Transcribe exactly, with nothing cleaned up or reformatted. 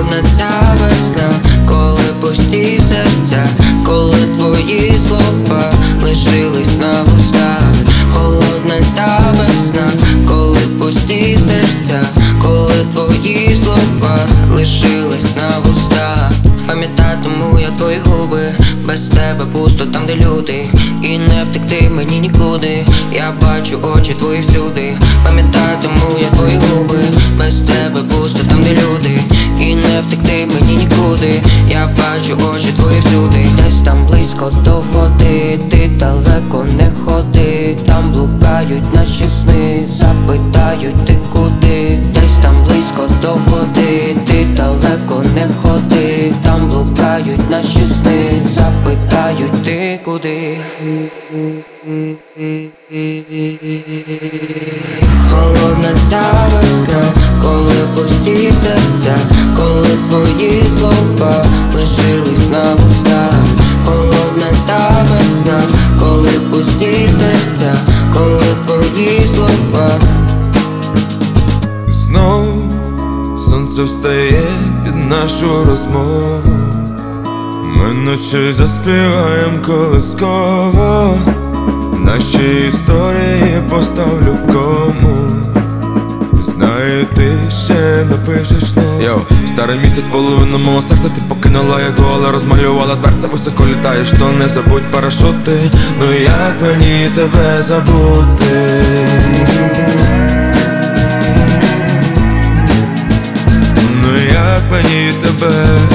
Холодна ця весна, коли пусті серця, коли твої слова лишились на вустах. Холодна ця весна, коли пусті серця, коли твої слова лишились на вустах. Пам'ятатиму я твої губи, без тебе пусто там, де люди, і не втекти мені нікуди. Я бачу очі твої всюди. Пам'ятатиму я твої губи, без тебе пусто там, де люди, і не втекти мені нікуди. Я бачу очі твої всюди. Десь там близько до води, ти далеко не ходи. Там блукають наші сни, запитають ти куди. Десь там близько до води, ти далеко не ходи. Там блукають наші сни, запитають ти куди. Холодна ця весна, коли пусті серця, коли твої слова лишились на вустах. Холодна ця весна, коли пусті серця, коли твої слова. Знов сонце встає під нашу розмову. Ми ночі заспіваєм колисково. В нашій історії поставлю кому. Знаю, ти ще напишеш ну. Йоу, старий місяць, половину мого серця ти покинула його, але розмалювала дверця, високо літаєш, то не забудь парашути. Ну як мені тебе забути? Ну як мені тебе